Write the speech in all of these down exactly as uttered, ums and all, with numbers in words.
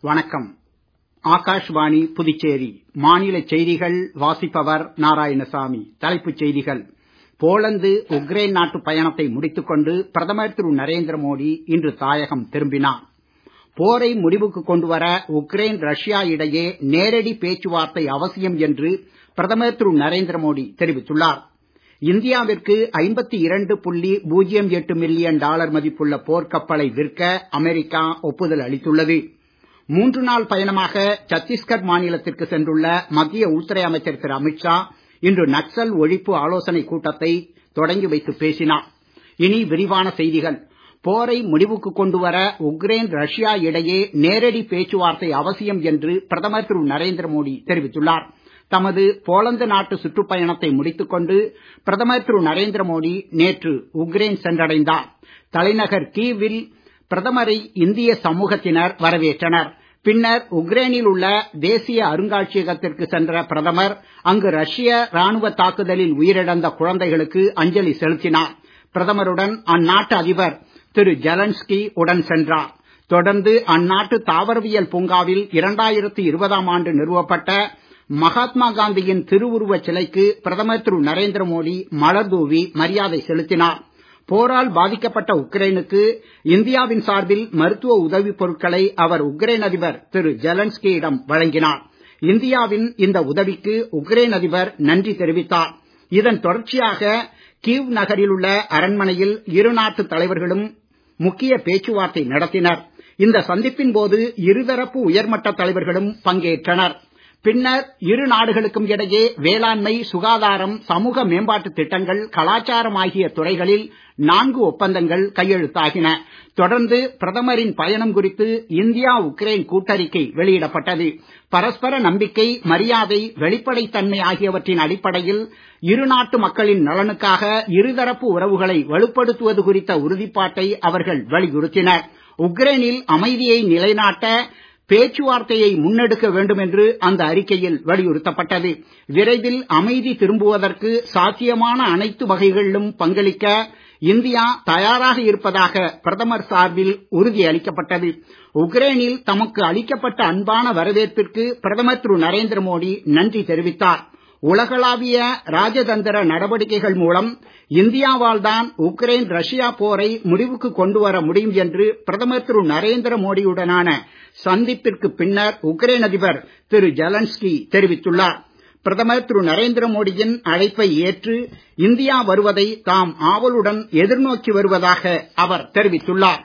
வணக்கம். ஆகாஷ்வாணி புதுச்சேரி மாநில செய்திகள் வாசிப்பவர் நாராயணசாமி. தலைப்புச் செய்திகள். போலந்து உக்ரைன் நாட்டு பயணத்தை முடித்துக் கொண்டு பிரதமர் திரு நரேந்திர மோடி இன்று தாயகம் திரும்பினார். போரை முடிவுக்கு கொண்டு வர உக்ரைன் ரஷ்யா இடையே நேரடி பேச்சுவார்த்தை அவசியம் என்று பிரதமர் திரு நரேந்திர மோடி தெரிவித்துள்ளார். இந்தியாவிற்கு ஐம்பத்தி இரண்டு புள்ளி பூஜ்ஜியம் எட்டு மில்லியன் டாலர் மதிப்புள்ள போர்க்கப்பலை விற்க அமெரிக்கா ஒப்புதல் அளித்துள்ளது. மூன்று நாள் பயணமாக சத்தீஸ்கர் மாநிலத்திற்கு சென்றுள்ள மத்திய உள்துறை அமைச்சர் திரு அமித்ஷா இன்று நக்சல் ஒழிப்பு ஆலோசனைக் கூட்டத்தை தொடங்கி வைத்து பேசினார். இனி விரிவான செய்திகள். போரை முடிவுக்கு கொண்டு வர உக்ரைன் ரஷ்யா இடையே நேரடி பேச்சுவார்த்தை அவசியம் என்று பிரதமர் திரு நரேந்திர மோடி தெரிவித்துள்ளார். தமது போலந்து நாட்டு சுற்றுப்பயணத்தை முடித்துக் கொண்டு பிரதமர் திரு நரேந்திர மோடி நேற்று உக்ரைன் சென்றடைந்தார். தலைநகர் கீவில் பிரதமரை இந்திய சமூகத்தினர் வரவேற்றனர். பின்னர் உக்ரைனில் உள்ள தேசிய அருங்காட்சியகத்திற்கு சென்ற பிரதமர் அங்கு ரஷ்ய ராணுவ தாக்குதலில் உயிரிழந்த குழந்தைகளுக்கு அஞ்சலி செலுத்தினார். பிரதமருடன் அந்நாட்டு அதிபர் திரு ஜெலன்ஸ்கி உடன் சென்றார். தொடர்ந்து அந்நாட்டு தாவரவியல் பூங்காவில் இரண்டாயிரத்து இருபதாம் ஆண்டு நிறுவப்பட்ட மகாத்மா காந்தியின் திருவுருவச் சிலைக்கு பிரதமர் திரு நரேந்திர மோடி மலர் தூவி மரியாதை செலுத்தினார். போரால் பாதிக்கப்பட்ட உக்ரைனுக்கு இந்தியாவின் சார்பில் மருத்துவ உதவிப் பொருட்களை அவர் உக்ரைன் அதிபர் திரு ஜெலன்ஸ்கியிடம் வழங்கினார். இந்தியாவின் இந்த உதவிக்கு உக்ரைன் அதிபர் நன்றி தெரிவித்தார். இதன் தொடர்ச்சியாக கீவ் நகரில் உள்ள அரண்மனையில் இரு நாட்டு தலைவர்களும் முக்கிய பேச்சுவார்த்தை நடத்தினர். இந்த சந்திப்பின் போது இருதரப்பு உயர்மட்ட தலைவர்களும் பங்கேற்றனர். பின்னர் இரு நாடுகளுக்கும் இடையே வேளாண்மை, சுகாதாரம், சமூக மேம்பாட்டு திட்டங்கள், கலாச்சாரம் ஆகிய துறைகளில் நான்கு ஒப்பந்தங்கள் கையெழுத்தாகின. தொடர்ந்து பிரதமரின் பயணம் குறித்து இந்தியா உக்ரைன் கூட்டறிக்கை வெளியிடப்பட்டது. பரஸ்பர நம்பிக்கை, மரியாதை, வெளிப்படைத்தன்மை ஆகியவற்றின் அடிப்படையில் இரு நாட்டு மக்களின் நலனுக்காக இருதரப்பு உறவுகளை வலுப்படுத்துவது குறித்த உறுதிப்பாட்டை அவர்கள் வலியுறுத்தினர். உக்ரைனில் அமைதியை நிலைநாட்ட பேச்சுவார்த்தையை முன்னெடுக்க வேண்டும் என்று அந்த அறிக்கையில் வலியுறுத்தப்பட்டது. விரைவில் அமைதி திரும்புவதற்கு சாத்தியமான அனைத்து வகைகளிலும் பங்களிக்க இந்தியா தயாராக இருப்பதாக பிரதமர் சார்பில் உறுதி அளிக்கப்பட்டது. உக்ரைனில் தமக்கு அளிக்கப்பட்ட அன்பான வரவேற்பிற்கு பிரதமர் திரு நரேந்திர மோடி நன்றி தெரிவித்தார். உலகளாவிய ராஜதந்திர நடவடிக்கைகள் மூலம் இந்தியாவால் தான் உக்ரைன் ரஷ்யா போரை முடிவுக்கு கொண்டு வர முடியும் என்று பிரதமர் திரு நரேந்திர மோடியுடனான சந்திப்பிற்கு பின்னர் உக்ரைன் அதிபர் திரு ஜெலன்ஸ்கி தெரிவித்துள்ளார். பிரதமர் திரு நரேந்திர மோடியின் அழைப்பை ஏற்று இந்தியா வருவதை தாம் ஆவலுடன் எதிர்நோக்கி வருவதாக அவர் தெரிவித்துள்ளார்.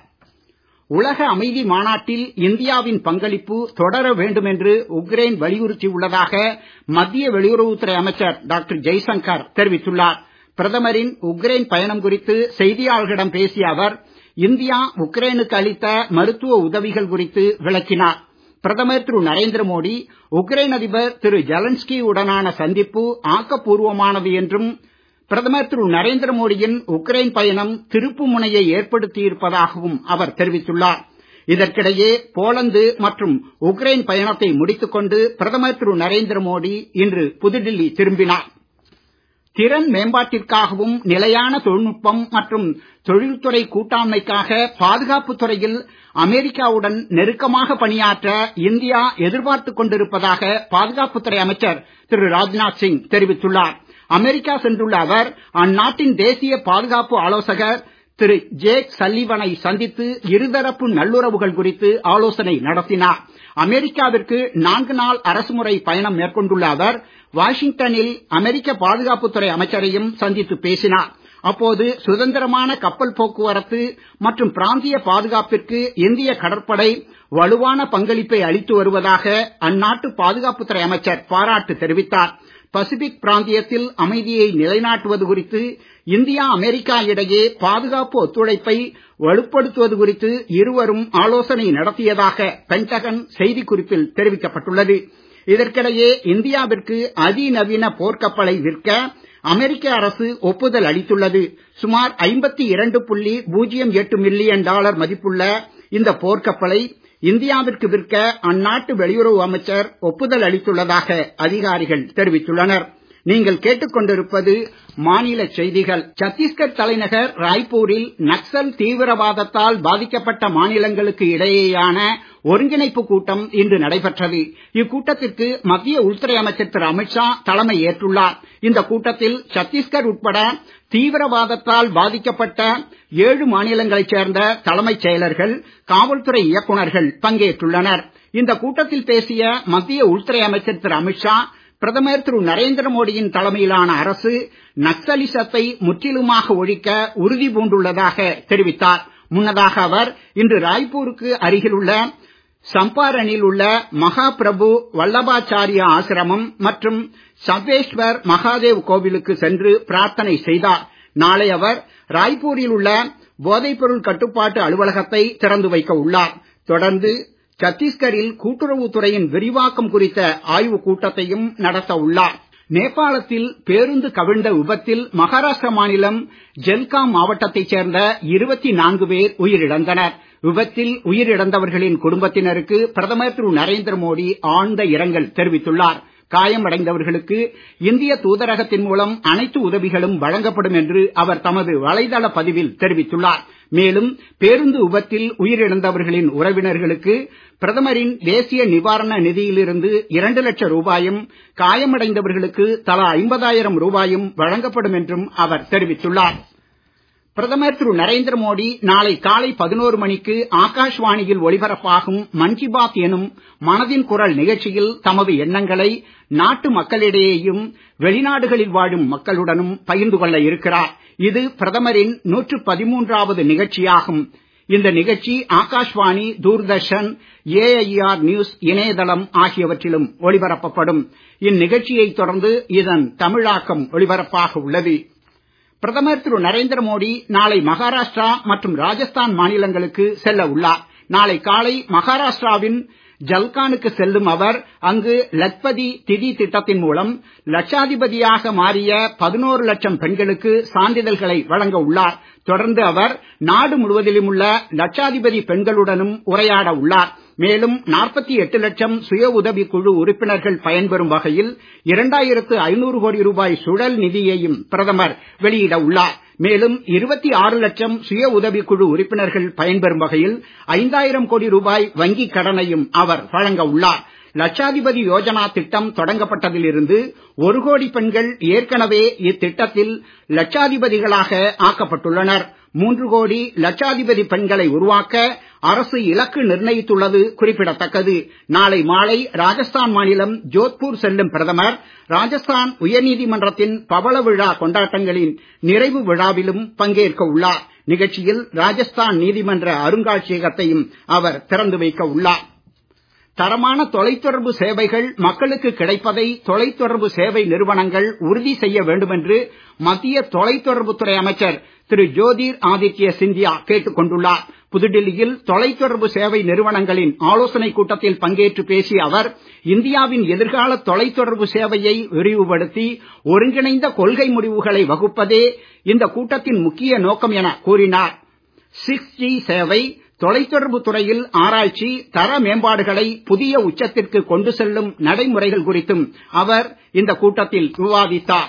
உலக அமைதி மாநாட்டில் இந்தியாவின் பங்களிப்பு தொடர வேண்டும் என்று உக்ரைன் வலியுறுத்தி உள்ளதாக மத்திய வெளியுறவுத்துறை அமைச்சர் டாக்டர் ஜெய்சங்கர் தெரிவித்துள்ளார். பிரதமரின் உக்ரைன் பயணம் குறித்து செய்தியாளர்களிடம் பேசிய அவர் இந்தியா உக்ரைனுக்கு அளித்த மருத்துவ உதவிகள் குறித்து விளக்கினார். பிரதமர் திரு நரேந்திர மோடி உக்ரைன் அதிபர் திரு ஜெலன்ஸ்கி உடனான சந்திப்பு ஆக்கப்பூர்வமானது என்றும் பிரதமர் திரு நரேந்திர மோடியின் உக்ரைன் பயணம் திருப்பு முனையை ஏற்படுத்தி இருப்பதாகவும் அவர் தெரிவித்துள்ளார். இதற்கிடையே போலந்து மற்றும் உக்ரைன் பயணத்தை முடித்துக் கொண்டு பிரதமர் திரு நரேந்திர மோடி இன்று புதுடில்லி திரும்பினார். திறன் மேம்பாட்டிற்காகவும் நிலையான தொழில்நுட்பம் மற்றும் தொழில்துறை கூட்டாண்மைக்காக பாதுகாப்பு துறையில் அமெரிக்காவுடன் நெருக்கமாக பணியாற்ற இந்தியா எதிர்பார்த்துக் கொண்டிருப்பதாக பாதுகாப்புத்துறை அமைச்சர் திரு ராஜ்நாத் சிங் தெரிவித்துள்ளார். அமெரிக்கா சென்றுள்ள அவர் அந்நாட்டின் தேசிய பாதுகாப்பு ஆலோசகர் திரு ஜேக் சல்லிவனை சந்தித்து இருதரப்பு நல்லுறவுகள் குறித்து ஆலோசனை நடத்தினார். அமெரிக்காவிற்கு நான்கு நாள் அரசுமுறை பயணம் மேற்கொண்டுள்ள அவர் வாஷிங்டனில் அமெரிக்க பாதுகாப்புத்துறை அமைச்சரையும் சந்தித்து பேசினார். அப்போது சுதந்திரமான கப்பல் போக்குவரத்து மற்றும் பிராந்திய பாதுகாப்பிற்கு இந்திய கடற்படை வலுவான பங்களிப்பை அளித்து வருவதாக அந்நாட்டு பாதுகாப்புத்துறை அமைச்சர் பாராட்டு தெரிவித்தார். பசிபிக் பிராந்தியத்தில் அமைதியை நிலைநாட்டுவது குறித்து இந்தியா அமெரிக்கா இடையே பாதுகாப்பு ஒத்துழைப்பை வலுப்படுத்துவது குறித்து இருவரும் ஆலோசனை நடத்தியதாக பென்டகன் செய்திக்குறிப்பில் தெரிவிக்கப்பட்டுள்ளது. இதற்கிடையே இந்தியாவிற்கு அதிநவீன போர்க்கப்பலை விற்க அமெரிக்க அரசு ஒப்புதல் அளித்துள்ளது. சுமார் ஐம்பத்தி இரண்டு புள்ளி பூஜ்ஜியம் எட்டு மில்லியன் டாலர் மதிப்புள்ள இந்த போர்க்கப்பலை இந்தியாவிற்கு விற்க அந்நாட்டு வெளியுறவு அமைச்சர் ஒப்புதல் அளித்துள்ளதாக அதிகாரிகள் தெரிவித்துள்ளனர். நீங்கள் கேட்டுக்கொண்டிருப்பது மாநில செய்திகள். சத்தீஸ்கர் தலைநகர் ராய்ப்பூரில் நக்சல் தீவிரவாதத்தால் பாதிக்கப்பட்ட மாநிலங்களுக்கு இடையேயான ஒருங்கிணைப்பு கூட்டம் இன்று நடைபெற்றது. இக்கூட்டத்திற்கு மத்திய உள்துறை அமைச்சர் திரு அமித்ஷா தலைமை ஏற்றுள்ளார். இந்த கூட்டத்தில் சத்தீஸ்கர் உட்பட தீவிரவாதத்தால் பாதிக்கப்பட்ட ஏழு மாநிலங்களைச் சேர்ந்த தலைமைச் செயலர்கள், காவல்துறை இயக்குநர்கள் பங்கேற்றுள்ளனர். இந்த கூட்டத்தில் பேசிய மத்திய உள்துறை அமைச்சர் திரு அமித்ஷா, பிரதமர் திரு நரேந்திர மோடியின் தலைமையிலான அரசு நக்சலிசத்தை முற்றிலுமாக ஒழிக்க உறுதி பூண்டுள்ளதாக தெரிவித்தார். முன்னதாக அவர் இன்று ராய்ப்பூருக்கு அருகிலுள்ள சம்பாரனில் உள்ள மகாபிரபு வல்லபாச்சாரியா ஆசிரமம் மற்றும் சவ்வேஸ்வர் மகாதேவ் கோவிலுக்கு சென்று பிரார்த்தனை செய்தார். நாளை அவர் ராய்ப்பூரில் உள்ள போதைப்பொருள் கட்டுப்பாட்டு அலுவலகத்தை திறந்து வைக்க உள்ளார். தொடர்ந்து சத்தீஸ்கரில் கூட்டுறவுத் துறையின் விரிவாக்கம் குறித்த ஆய்வுக் கூட்டத்தையும் நடத்த உள்ளார். நேபாளத்தில் பேருந்து கவிழ்ந்த விபத்தில் மகாராஷ்டிர மாநிலம் ஜெல்காம் மாவட்டத்தைச் சேர்ந்த இருபத்தி நான்கு பேர் உயிரிழந்தனர். விபத்தில் உயிரிழந்தவர்களின் குடும்பத்தினருக்கு பிரதமர் திரு நரேந்திர மோடி ஆழ்ந்த இரங்கல் தெரிவித்துள்ளார். காயமடைந்தவர்களுக்கு இந்திய தூதரகத்தின் மூலம் அனைத்து உதவிகளும் வழங்கப்படும் என்று அவர் தமது வலைதள பதிவில் தெரிவித்துள்ளார். மேலும் பேருந்து விபத்தில் உயிரிழந்தவர்களின் உறவினர்களுக்கு பிரதமரின் தேசிய நிவாரண நிதியிலிருந்து இரண்டு லட்சம் ரூபாயும், காயமடைந்தவர்களுக்கு தலா ஐம்பதாயிரம் ரூபாயும் வழங்கப்படும் என்றும் அவர் தெரிவித்துள்ளார். பிரதமர் திரு நரேந்திர மோடி நாளை காலை பதினோரு மணிக்கு ஆகாஷ்வாணியில் ஒலிபரப்பாகும் மன் கி பாத் எனும் மனதின் குரல் நிகழ்ச்சியில் தமது எண்ணங்களை நாட்டு மக்களிடையேயும் வெளிநாடுகளில் வாழும் மக்களுடனும் பகிர்ந்து கொள்ள இருக்கிறார். இது பிரதமரின் நூற்று பதிமூன்றாவது நிகழ்ச்சியாகும். இந்த நிகழ்ச்சி Akashvani, Doordarshan, A I R news இணையதளம் ஆகியவற்றிலும் ஒளிபரப்பப்படும். இந்நிகழ்ச்சியை தொடர்ந்து இதன் தமிழாக்கம் ஒளிபரப்பாக உள்ளது. பிரதமர் திரு நரேந்திர மோடி நாளை மகாராஷ்டிரா மற்றும் ராஜஸ்தான் மாநிலங்களுக்கு செல்ல உள்ளார். நாளை காலை மகாராஷ்டிராவின் ஜல்கானுக்கு செல்லும் அவர் அங்கு லக்பதி திதி திட்டத்தின் மூலம் லட்சாதிபதியாக மாறிய பதினோரு லட்சம் பெண்களுக்கு சான்றிதழ்களை வழங்க உள்ளார். தொடர்ந்து அவர் நாடு முழுவதிலும் உள்ள லட்சாதிபதி பெண்களுடனும் உரையாட உள்ளார். மேலும் நாற்பத்தி எட்டு லட்சம் சுய உதவி குழு உறுப்பினர்கள் பயன்பெறும் வகையில் இரண்டாயிரத்து ஐநூறு கோடி ரூபாய் சுழல் நிதியையும் பிரதமர் வெளியிட உள்ளார். மேலும் இருபத்தி ஆறு லட்சம் சுய உதவி குழு உறுப்பினர்கள் பயன்பெறும் வகையில் ஐந்தாயிரம் கோடி ரூபாய் வங்கிக் கடனையும் அவர் வழங்க உள்ளார். லட்சாதிபதி யோஜனா திட்டம் தொடங்கப்பட்டதில் இருந்து ஒரு கோடி பெண்கள் ஏற்கனவே இத்திட்டத்தில் லட்சாதிபதிகளாக ஆக்கப்பட்டுள்ளனர். மூன்று கோடி லட்சாதிபதி பெண்களை உருவாக்க அரசு இலக்கு நிர்ணயித்துள்ளது குறிப்பிடத்தக்கது. நாளை மாலை ராஜஸ்தான் மாநிலம் ஜோத்பூர் செல்லும் பிரதமர் ராஜஸ்தான் உயர்நீதிமன்றத்தின் பவள விழா கொண்டாட்டங்களின் நிறைவு விழாவிலும் பங்கேற்க உள்ளார். நிகழ்ச்சியில் ராஜஸ்தான் நீதிமன்ற அருங்காட்சியகத்தையும் அவர் திறந்து வைக்க உள்ளார். தரமான தொலைத்தொடர்பு சேவைகள் மக்களுக்கு கிடைப்பதை தொலைத்தொடர்பு சேவை நிறுவனங்கள் உறுதி செய்ய வேண்டும் என்று மத்திய தொலைத்தொடர்புத்துறை அமைச்சர் திரு ஜோதிர் ஆதித்ய சிந்தியா கேட்டுக் கொண்டுள்ளார். புதுடெல்லியில் தொலைத்தொடர்பு சேவை நிறுவனங்களின் ஆலோசனைக் கூட்டத்தில் பங்கேற்று பேசிய அவர், இந்தியாவின் எதிர்கால தொலைத்தொடர்பு சேவையை விரிவுபடுத்தி ஒருங்கிணைந்த கொள்கை முடிவுகளை வகுப்பதே இந்த கூட்டத்தின் முக்கிய நோக்கம் என கூறினார். சிக்ஸ் ஜி சேவை, தொலைத்தொடர்பு துறையில் ஆராய்ச்சி, தர மேம்பாடுகளை புதிய உச்சத்திற்கு கொண்டு செல்லும் நடைமுறைகள் குறித்தும் அவர் இந்த கூட்டத்தில் விவாதித்தார்.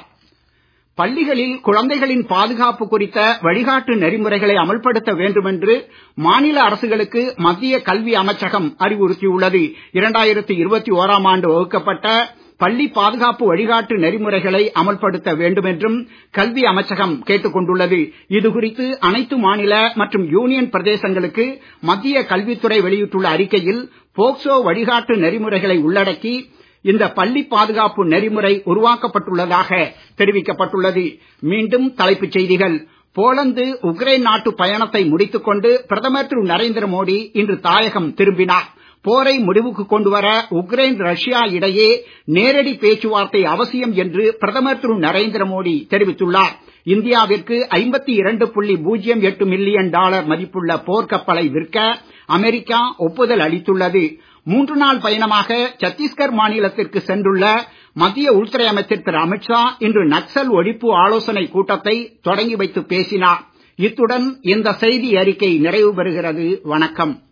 பள்ளிகளில் குழந்தைகளின் பாதுகாப்பு குறித்த வழிகாட்டு நெறிமுறைகளை அமல்படுத்த வேண்டும் என்று மாநில அரசுகளுக்கு மத்திய கல்வி அமைச்சகம் அறிவுறுத்தியுள்ளது. இரண்டாயிரத்து இருபத்தி ஓராம் ஆண்டு வகுக்கப்பட்ட பள்ளி பாதுகாப்பு வழிகாட்டு நெறிமுறைகளை அமல்படுத்த வேண்டும் என்றும் கல்வி அமைச்சகம் கேட்டுக் கொண்டுள்ளது. இது குறித்து அனைத்து மாநில மற்றும் யூனியன் பிரதேசங்களுக்கு மத்திய கல்வித்துறை வெளியிட்டுள்ள அறிக்கையில் போக்சோ வழிகாட்டு நெறிமுறைகளை உள்ளடக்கி இந்த பள்ளி பாதுகாப்பு நெறிமுறை உருவாக்கப்பட்டுள்ளதாக தெரிவிக்கப்பட்டுள்ளது. மீண்டும் தலைப்புச் செய்திகள். போலந்து உக்ரைன் நாட்டு பயணத்தை முடித்துக் கொண்டு பிரதமர் திரு நரேந்திர மோடி இன்று தாயகம் திரும்பினார். போரை முடிவுக்கு கொண்டுவர உக்ரைன், ரஷ்யா இடையே நேரடி பேச்சுவார்த்தை அவசியம் என்று பிரதமர் திரு நரேந்திர மோடி தெரிவித்துள்ளார். இந்தியாவிற்கு ஐம்பத்தி இரண்டு புள்ளி பூஜ்ஜியம் எட்டு மில்லியன் டாலர் மதிப்புள்ள போர்க்கப்பலை விற்க அமெரிக்கா ஒப்புதல் அளித்துள்ளது. மூன்று நாள் பயணமாக சத்தீஸ்கர் மாநிலத்திற்கு சென்றுள்ள மத்திய உள்துறை அமைச்சர் திரு அமித்ஷா இன்று நக்சல் ஒழிப்பு ஆலோசனை கூட்டத்தை தொடங்கி வைத்து பேசினார். இத்துடன் இந்த செய்தி அறிக்கை நிறைவு பெறுகிறது. வணக்கம்.